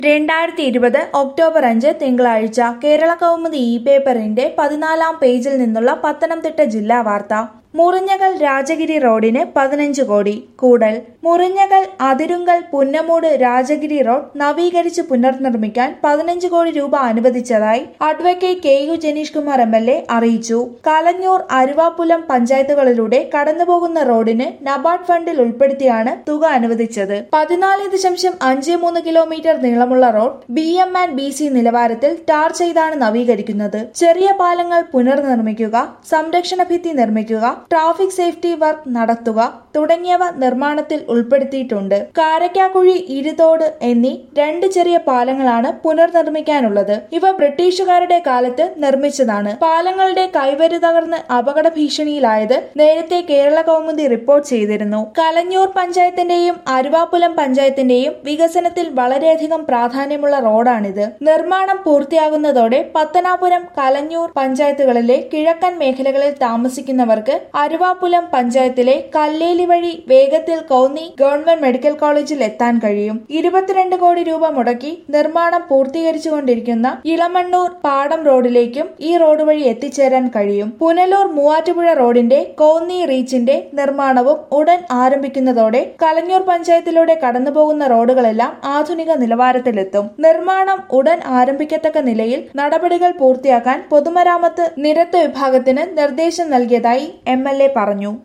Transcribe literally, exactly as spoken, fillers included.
രണ്ടായിരത്തി ഇരുപത് ഒക്ടോബർ അഞ്ച് തിങ്കളാഴ്ച കേരള കൗമുദി ഇ പേപ്പറിന്റെ പതിനാലാം പേജിൽ നിന്നുള്ള പത്തനംതിട്ട ജില്ലാ വാർത്ത. മുറിഞ്ഞകൽ രാജഗിരി റോഡിന് പതിനഞ്ച് കോടി കൂടൽ. മുറിഞ്ഞകൽ അതിരുങ്കൽ പുന്നമൂട് രാജഗിരി റോഡ് നവീകരിച്ച് പുനർനിർമ്മിക്കാൻ പതിനഞ്ച് കോടി രൂപ അനുവദിച്ചതായി advocate K U Janeesh Kumar M L A അറിയിച്ചു. കലഞ്ഞൂർ അരുവാപ്പുലം പഞ്ചായത്തുകളിലൂടെ കടന്നുപോകുന്ന റോഡിന് നബാർഡ് ഫണ്ടിൽ ഉൾപ്പെടുത്തിയാണ് തുക അനുവദിച്ചത്. പതിനാല് ദശാംശം അഞ്ച് മൂന്ന് കിലോമീറ്റർ നീളമുള്ള road B M and B C നിലവാരത്തിൽ ടാർ ചെയ്താണ് നവീകരിക്കുന്നത്. ചെറിയ പാലങ്ങൾ പുനർനിർമ്മിക്കുക, സംരക്ഷണ ഭിത്തി നിർമ്മിക്കുക, ട്രാഫിക് സേഫ്റ്റി വർക്ക് നടത്തുക തുടങ്ങിയവ നിർമ്മാണത്തിൽ ഉൾപ്പെടുത്തിയിട്ടുണ്ട്. കാരക്കാക്കുഴി, ഇരുതോട് എന്നീ രണ്ട് ചെറിയ പാലങ്ങളാണ് പുനർനിർമ്മിക്കാനുള്ളത്. ഇവ ബ്രിട്ടീഷുകാരുടെ കാലത്ത് നിർമ്മിച്ചതാണ്. പാലങ്ങളുടെ കൈവരി തകർന്ന് അപകട ഭീഷണിയിലായത് നേരത്തെ കേരള കൗമുദി റിപ്പോർട്ട് ചെയ്തിരുന്നു. കലഞ്ഞൂർ പഞ്ചായത്തിന്റെയും അരുവാപ്പുലം പഞ്ചായത്തിന്റെയും വികസനത്തിൽ വളരെയധികം പ്രാധാന്യമുള്ള റോഡാണിത്. നിർമ്മാണം പൂർത്തിയാകുന്നതോടെ പത്തനാപുരം, കലഞ്ഞൂർ പഞ്ചായത്തുകളിലെ കിഴക്കൻ മേഖലകളിൽ താമസിക്കുന്നവർക്ക് അരുവാപ്പുലം പഞ്ചായത്തിലെ കല്ലേലി വഴി വേഗത്തിൽ കൗന്നി ഗവൺമെന്റ് മെഡിക്കൽ കോളേജിൽ എത്താൻ കഴിയും. ഇരുപത്തിരണ്ട് കോടി രൂപ മുടക്കി നിർമ്മാണം പൂർത്തീകരിച്ചുകൊണ്ടിരിക്കുന്ന ഇളമണ്ണൂർ പാടം റോഡിലേക്കും ഈ റോഡ് വഴി എത്തിച്ചേരാൻ കഴിയും. പുനലൂർ മൂവാറ്റുപുഴ റോഡിന്റെ കൗന്നി റീച്ചിന്റെ നിർമ്മാണവും ഉടൻ ആരംഭിക്കുന്നതോടെ കലഞ്ഞൂർ പഞ്ചായത്തിലൂടെ കടന്നുപോകുന്ന റോഡുകളെല്ലാം ആധുനിക നിലവാരത്തിലെത്തും. നിർമ്മാണം ഉടൻ ആരംഭിക്കത്തക്ക നിലയിൽ നടപടികൾ പൂർത്തിയാക്കാൻ പൊതുമരാമത്ത് നിരത്ത് വിഭാഗത്തിന് നിർദ്ദേശം നൽകിയതായി എം എൽ എ പറഞ്ഞു.